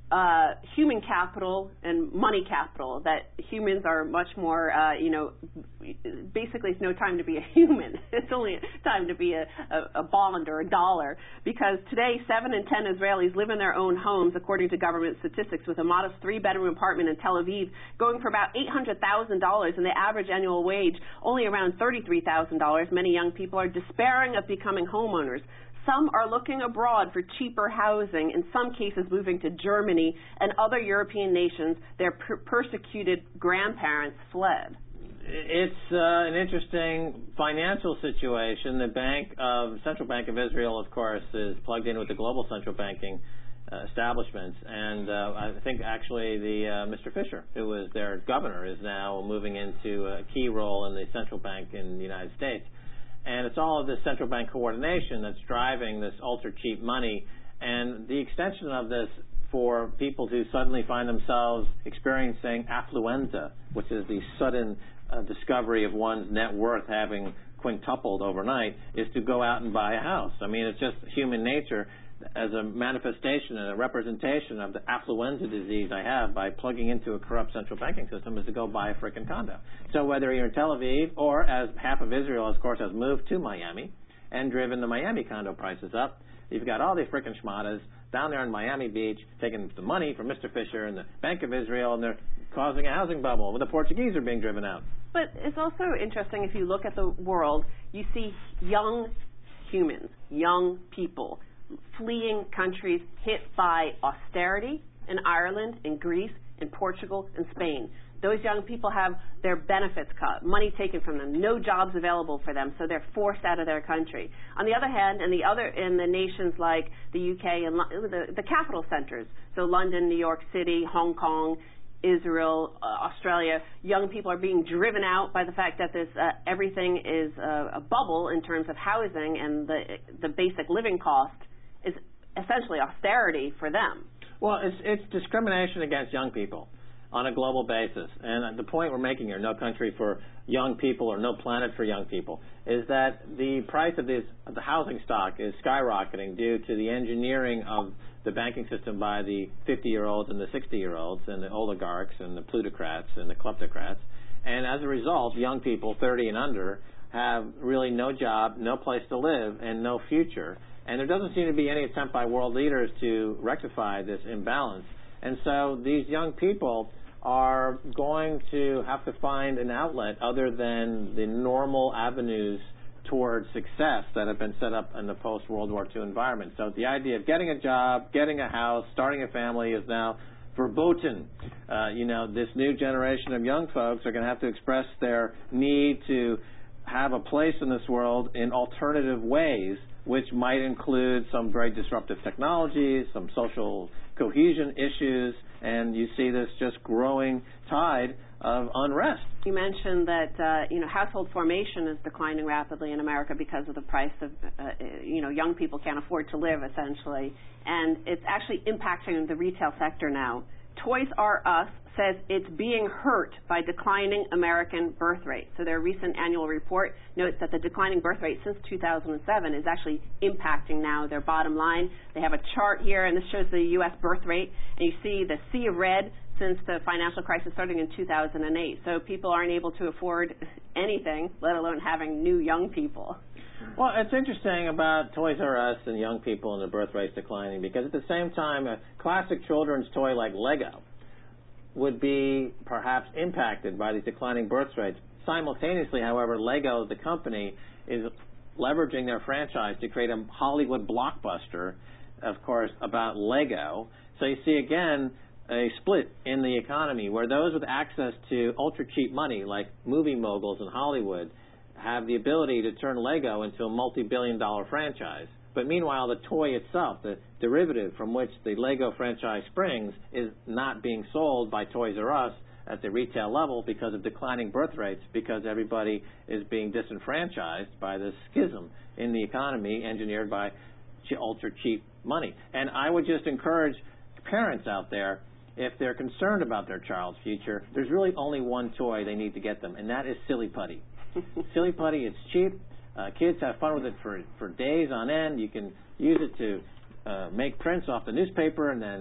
uh, human capital and money capital, that humans are much more, uh, you know, basically it's no time to be a human. It's only time to be a, a, a bond or a dollar. Because today, seven in ten Israelis live in their own homes, according to government statistics, with a modest three-bedroom apartment in Tel Aviv going for about eight hundred thousand dollars, and the average annual wage only around thirty-three thousand dollars. Many young people are despairing of becoming homeowners. Some are looking abroad for cheaper housing, in some cases moving to Germany and other European nations their per- persecuted grandparents fled. It's uh, an interesting financial situation. The Bank of Central Bank of Israel, of course, is plugged in with the global central banking uh, establishments, and uh, I think actually the uh, Mister Fisher, who was their governor, is now moving into a key role in the central bank in the United States. And it's all of this central bank coordination that's driving this ultra-cheap money. And the extension of this for people who suddenly find themselves experiencing affluenza, which is the sudden uh, discovery of one's net worth having quintupled overnight, is to go out and buy a house. I mean, it's just human nature as a manifestation and a representation of the affluenza disease I have by plugging into a corrupt central banking system is to go buy a frickin' condo. So whether you're in Tel Aviv or, as half of Israel, of course, has moved to Miami and driven the Miami condo prices up, you've got all these frickin' schmatas down there in Miami Beach taking the money from Mister Fisher and the Bank of Israel, and they're causing a housing bubble where the Portuguese are being driven out. But it's also interesting, if you look at the world, you see young humans, young people, fleeing countries hit by austerity in Ireland, in Greece, in Portugal, and Spain. Those young people have their benefits cut, money taken from them, no jobs available for them, so they're forced out of their country. On the other hand, in the other in the nations like the U K and the, the capital centers, so London, New York City, Hong Kong, Israel, uh, Australia, young people are being driven out by the fact that this uh, everything is uh, a bubble in terms of housing, and the the basic living cost is essentially austerity for them. Well, it's, it's discrimination against young people on a global basis. And the point we're making here, no country for young people or no planet for young people, is that the price of, this, of the housing stock is skyrocketing due to the engineering of the banking system by the fifty-year-olds and the sixty-year-olds and the oligarchs and the plutocrats and the kleptocrats. And as a result, young people, thirty and under, have really no job, no place to live, and no future. And there doesn't seem to be any attempt by world leaders to rectify this imbalance. And so these young people are going to have to find an outlet other than the normal avenues towards success that have been set up in the post-World War Two environment. So the idea of getting a job, getting a house, starting a family is now verboten. Uh, you know, this new generation of young folks are going to have to express their need to have a place in this world in alternative ways, which might include some very disruptive technologies, some social cohesion issues, and you see this just growing tide of unrest. You mentioned that uh, you know household formation is declining rapidly in America because of the price of uh, you know young people can't afford to live, essentially, and it's actually impacting the retail sector now. Toys R Us says it's being hurt by declining American birth rate. So their recent annual report notes that the declining birth rate since two thousand seven is actually impacting now their bottom line. They have a chart here, and this shows the U S birth rate, and you see the sea of red since the financial crisis starting in two thousand eight. So people aren't able to afford anything, let alone having new young people. Well, it's interesting about Toys R Us and young people and the birth rates declining, because at the same time, a classic children's toy like Lego would be perhaps impacted by these declining birth rates. Simultaneously, however, Lego, the company, is leveraging their franchise to create a Hollywood blockbuster, of course, about Lego. So you see, again, a split in the economy where those with access to ultra-cheap money, like movie moguls in Hollywood, have the ability to turn Lego into a multi-billion dollar franchise. But meanwhile, the toy itself, the derivative from which the Lego franchise springs, is not being sold by Toys R Us at the retail level because of declining birth rates, because everybody is being disenfranchised by this schism in the economy engineered by ultra-cheap money. And I would just encourage parents out there, if they're concerned about their child's future, there's really only one toy they need to get them, and that is Silly Putty. Silly Putty, it's cheap. Uh, kids have fun with it for, for days on end. You can use it to uh, make prints off the newspaper and then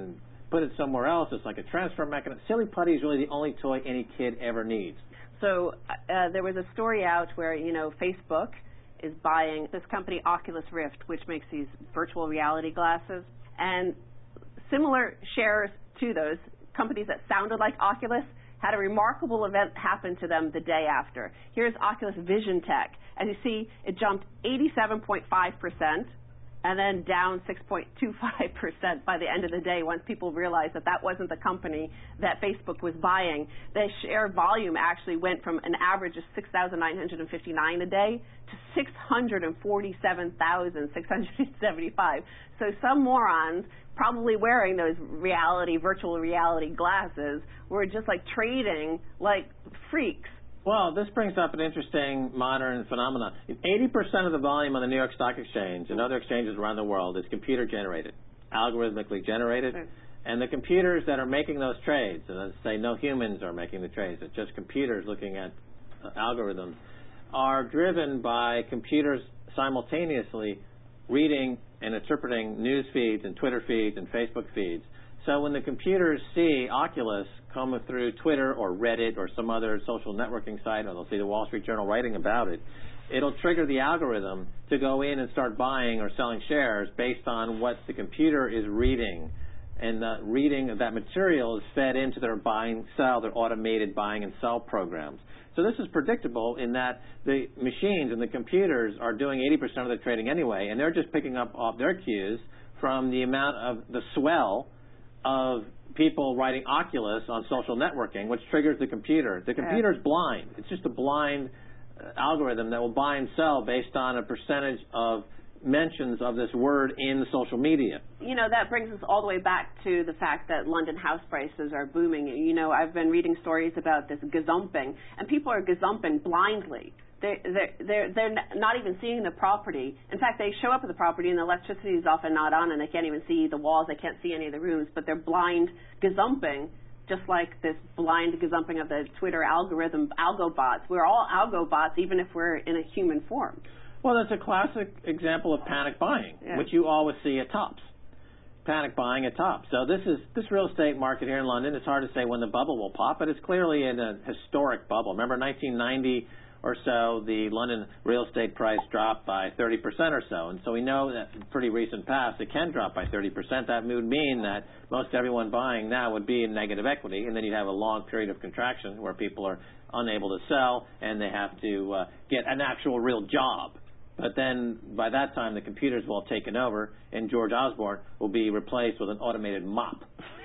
put it somewhere else. It's like a transfer mechanism. Silly putty is really the only toy any kid ever needs. So uh, there was a story out where, you know, Facebook is buying this company Oculus Rift, which makes these virtual reality glasses. And similar shares to those companies that sounded like Oculus had a remarkable event happen to them the day after. Here's Oculus Vision Tech. As you see, it jumped eighty-seven point five percent and then down six point two five percent by the end of the day once people realized that that wasn't the company that Facebook was buying. The share volume actually went from an average of six thousand nine hundred fifty-nine a day to six hundred forty-seven thousand six hundred seventy-five. So some morons probably wearing those reality, virtual reality glasses were just like trading like freaks. Well, this brings up an interesting modern phenomenon. eighty percent of the volume on the New York Stock Exchange and other exchanges around the world is computer-generated, algorithmically generated. Right. And the computers that are making those trades, and let's say no humans are making the trades, it's just computers looking at uh, algorithms, are driven by computers simultaneously reading and interpreting news feeds and Twitter feeds and Facebook feeds. So when the computers see Oculus coming through Twitter or Reddit or some other social networking site, or they'll see the Wall Street Journal writing about it, it'll trigger the algorithm to go in and start buying or selling shares based on what the computer is reading. And the reading of that material is fed into their buying, sell, their automated buying and sell programs. So this is predictable in that the machines and the computers are doing eighty percent of the trading anyway, and they're just picking up off their cues from the amount of the swell of people writing Oculus on social networking, which triggers the computer. The computer is blind. It's just a blind uh, algorithm that will buy and sell based on a percentage of mentions of this word in social media. You know, that brings us all the way back to the fact that London house prices are booming. You know, I've been reading stories about this gazumping, and people are gazumping blindly. They're, they're, they're, they're not even seeing the property. In fact, they show up at the property and the electricity is often not on and they can't even see the walls, they can't see any of the rooms, but they're blind gazumping, just like this blind gazumping of the Twitter algorithm, algo bots. We're all algo bots even if we're in a human form. Well, that's a classic example of panic buying, yeah. which you always see at Tops. Panic buying at Tops. So this is this real estate market here in London. It's hard to say when the bubble will pop, but it's clearly in a historic bubble. Remember nineteen ninety or so, the London real estate price dropped by thirty percent or so. And so we know that in pretty recent past it can drop by thirty percent. That would mean that most everyone buying now would be in negative equity, and then you'd have a long period of contraction where people are unable to sell and they have to uh, get an actual real job. But then by that time the computers will have taken over and George Osborne will be replaced with an automated mop.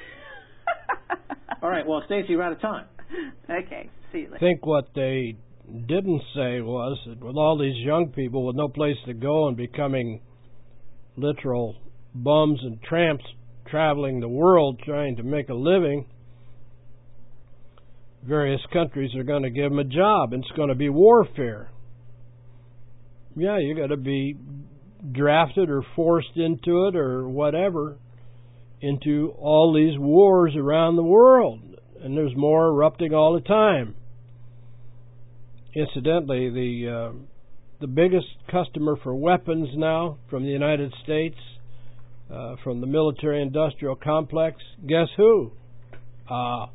All right, well, Stacey, we're out of time. Okay, see you later. I think what they didn't say was that with all these young people with no place to go and becoming literal bums and tramps traveling the world trying to make a living, various countries are going to give them a job, and it's going to be warfare. Yeah, you got to be drafted or forced into it or whatever, into all these wars around the world, and there's more erupting all the time. Incidentally, the uh, the biggest customer for weapons now from the United States, uh, from the military-industrial complex, guess who? Uh,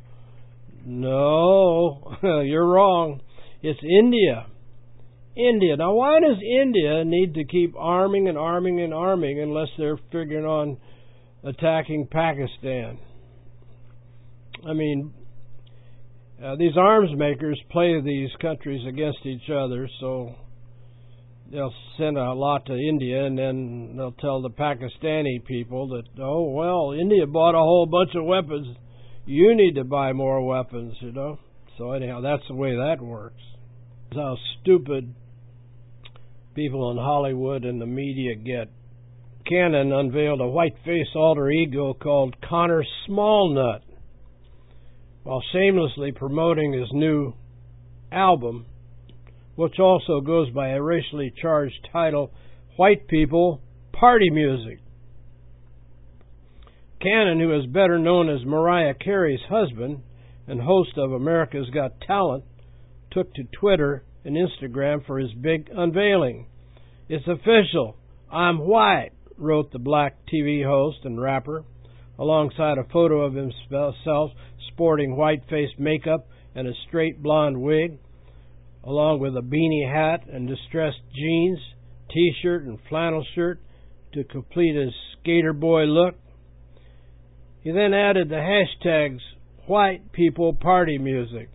no, you're wrong. It's India. India. Now, why does India need to keep arming and arming and arming unless they're figuring on attacking Pakistan? I mean, uh, these arms makers play these countries against each other, so they'll send a lot to India, and then they'll tell the Pakistani people that, oh, well, India bought a whole bunch of weapons. You need to buy more weapons, you know. So anyhow, that's the way that works. How stupid people in Hollywood and the media get. Canon unveiled a white-face alter ego called Connor Smallnut while shamelessly promoting his new album, which also goes by a racially charged title, White People Party Music. Cannon, who is better known as Mariah Carey's husband and host of America's Got Talent, took to Twitter and Instagram for his big unveiling. It's official. I'm white, wrote the black T V host and rapper alongside a photo of himself sporting white-faced makeup and a straight blonde wig, along with a beanie hat and distressed jeans, T-shirt and flannel shirt to complete his skater boy look. He then added the hashtags white people party music.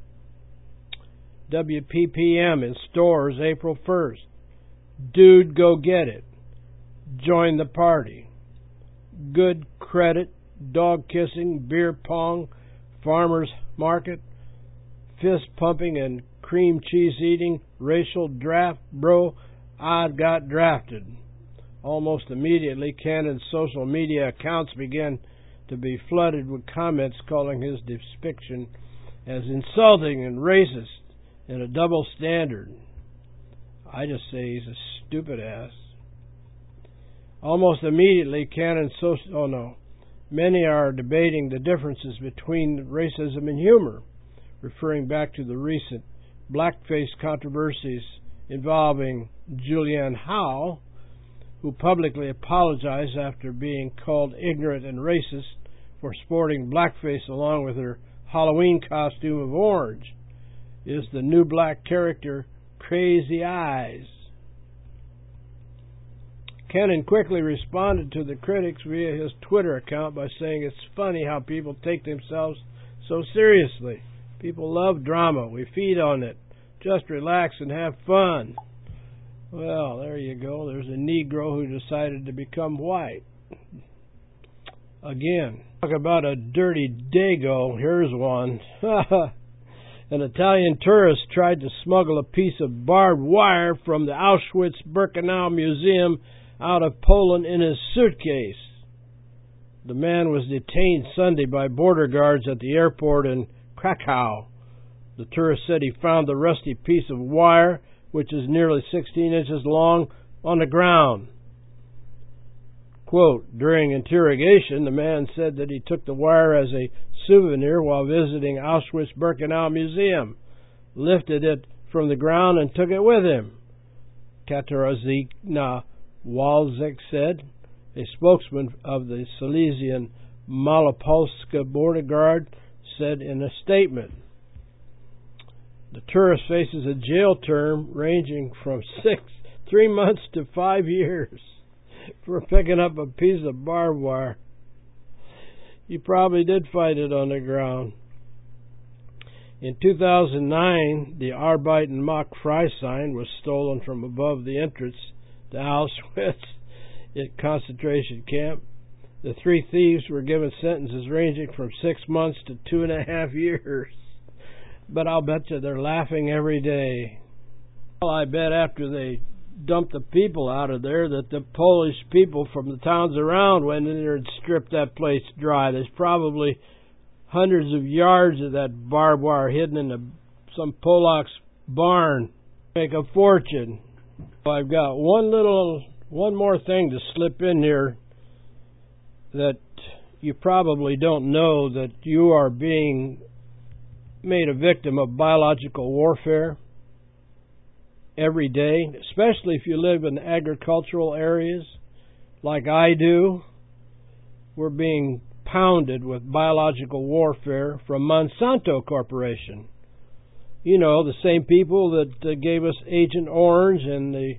W P P M in stores April first. Dude, go get it. Join the party. Good credit, dog kissing, beer pong, farmers market, fist pumping and cream cheese eating, racial draft, bro, I got drafted. Almost immediately, Cannon's social media accounts began to be flooded with comments calling his depiction as insulting and racist and a double standard. I just say he's a stupid ass. Almost immediately, Cannon's social... Oh, no. Many are debating the differences between racism and humor, referring back to the recent blackface controversies involving Julianne Howe, who publicly apologized after being called ignorant and racist for sporting blackface along with her Halloween costume of orange. Is the new black character Crazy Eyes. Cannon quickly responded to the critics via his Twitter account by saying it's funny how people take themselves so seriously. People love drama. We feed on it. Just relax and have fun. Well, there you go. There's a Negro who decided to become white. Again, talk about a dirty dago. Here's one. An Italian tourist tried to smuggle a piece of barbed wire from the Auschwitz-Birkenau Museum out of Poland in his suitcase. The man was detained Sunday by border guards at the airport in Krakow. The tourist said he found the rusty piece of wire, which is nearly sixteen inches long, on the ground. Quote, during interrogation, the man said that he took the wire as a souvenir while visiting Auschwitz-Birkenau Museum, lifted it from the ground and took it with him. Katarzyna Walczyk said, a spokesman of the Silesian Malopolska border guard said in a statement. The tourist faces a jail term ranging from six, three months to five years for picking up a piece of barbed wire. He probably did find it on the ground. In two thousand nine, the Arbeiten Macht Frei sign was stolen from above the entrance to Auschwitz concentration camp. The three thieves were given sentences ranging from six months to two and a half years. But I'll bet you they're laughing every day. Well, I bet after they dumped the people out of there that the Polish people from the towns around went in there and stripped that place dry. There's probably hundreds of yards of that barbed wire hidden in the, some Polak's barn. Make a fortune. I've got one little, one more thing to slip in here that you probably don't know, that you are being made a victim of biological warfare every day, especially if you live in agricultural areas like I do. We're being pounded with biological warfare from Monsanto Corporation. You know, the same people that uh, gave us Agent Orange and the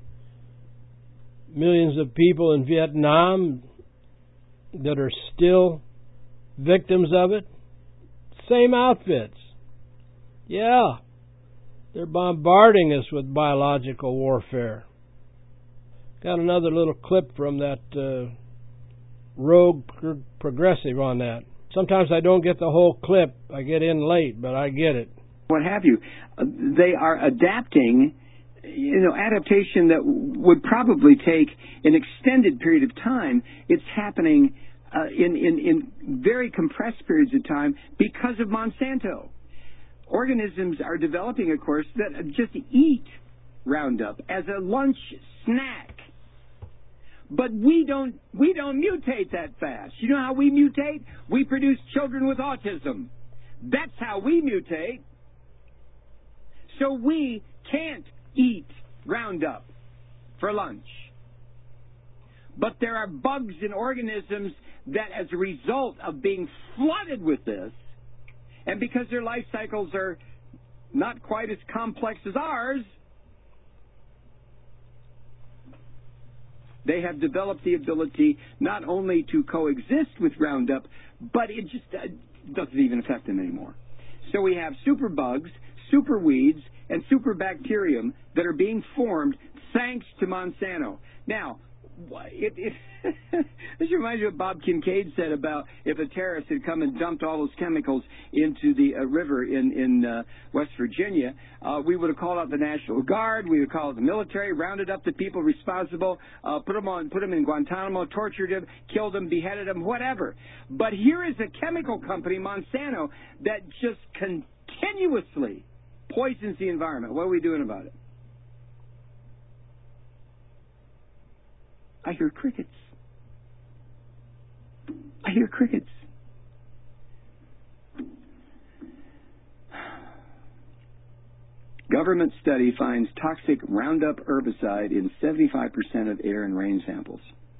millions of people in Vietnam that are still victims of it. Same outfits. Yeah, they're bombarding us with biological warfare. Got another little clip from that uh, rogue pro- progressive on that. Sometimes I don't get the whole clip. I get in late, but I get it. What have you. Uh, they are adapting, you know, adaptation that would probably take an extended period of time. It's happening uh, in, in, in very compressed periods of time because of Monsanto. Organisms are developing, of course, that just eat Roundup as a lunch snack. But we don't we don't mutate that fast. You know how we mutate? We produce children with autism. That's how we mutate. So we can't eat Roundup for lunch. But there are bugs and organisms that, as a result of being flooded with this, and because their life cycles are not quite as complex as ours, they have developed the ability not only to coexist with Roundup, but it just uh, doesn't even affect them anymore. So we have super bugs, super weeds, and super bacterium that are being formed thanks to Monsanto. Now, it, it this reminds me of what Bob Kincaid said about if a terrorist had come and dumped all those chemicals into the uh, river in, in uh, West Virginia, uh, we would have called out the National Guard, we would have called the military, rounded up the people responsible, uh, put them on, put them in Guantanamo, tortured them, killed them, beheaded them, whatever. But here is a chemical company, Monsanto, that just continuously poisons the environment. What are we doing about it? I hear crickets. I hear crickets. Government study finds toxic Roundup herbicide in seventy-five percent of air and rain samples.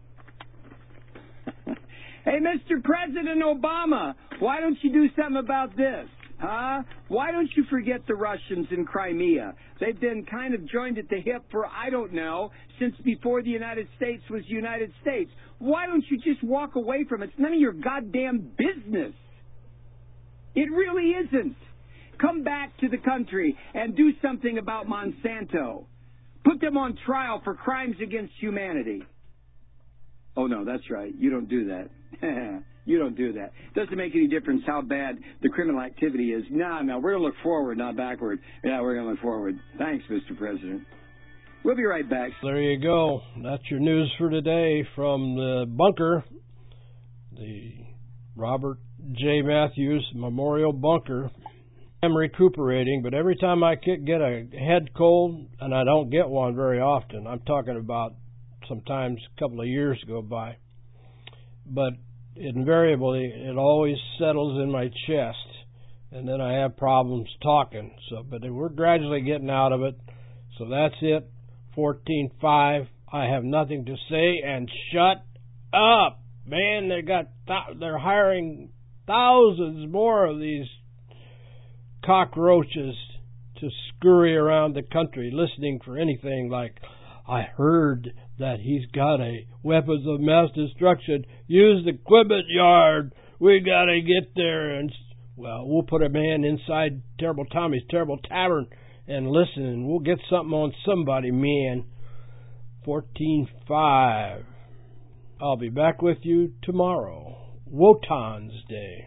Hey, Mister President Obama, why don't you do something about this? Huh? Why don't you forget the Russians in Crimea? They've been kind of joined at the hip for, I don't know, since before the United States was United States. Why don't you just walk away from it? It's none of your goddamn business. It really isn't. Come back to the country and do something about Monsanto. Put them on trial for crimes against humanity. Oh, no, that's right. You don't do that. You don't do that. Doesn't make any difference how bad the criminal activity is. No, no, we're going to look forward, not backward. Yeah, we're going to look forward. Thanks, Mister President. We'll be right back. There you go. That's your news for today from the bunker, the Robert J. Matthews Memorial Bunker. I'm recuperating, but every time I get a head cold, and I don't get one very often, I'm talking about sometimes a couple of years go by, but invariably it always settles in my chest, and then I have problems talking. So, but we're gradually getting out of it. So that's it. fourteen five. I have nothing to say, and shut up, man. They got th- they're hiring thousands more of these cockroaches to scurry around the country, listening for anything like, I heard that he's got a weapons of mass destruction. Use the Quibbit yard. We got to get there. And, well, we'll put a man inside Terrible Tommy's Terrible Tavern and listen, and we'll get something on somebody, man. fourteen five. I'll be back with you tomorrow. Wotan's Day.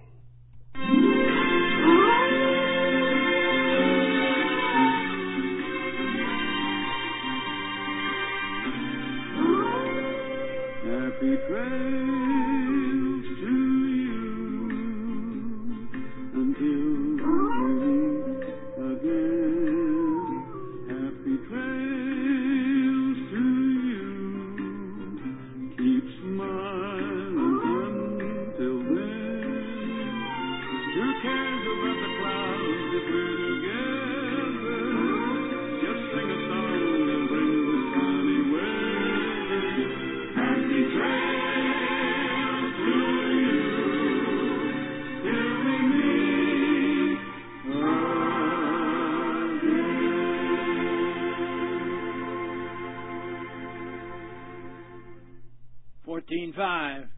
Happy trails to you until we meet again. Happy trails to you. Keep smiling until then. Who cares about the clouds if we're together? Just sing a song and bring the sunny weather. Happy trails to you till we meet again. fourteen five.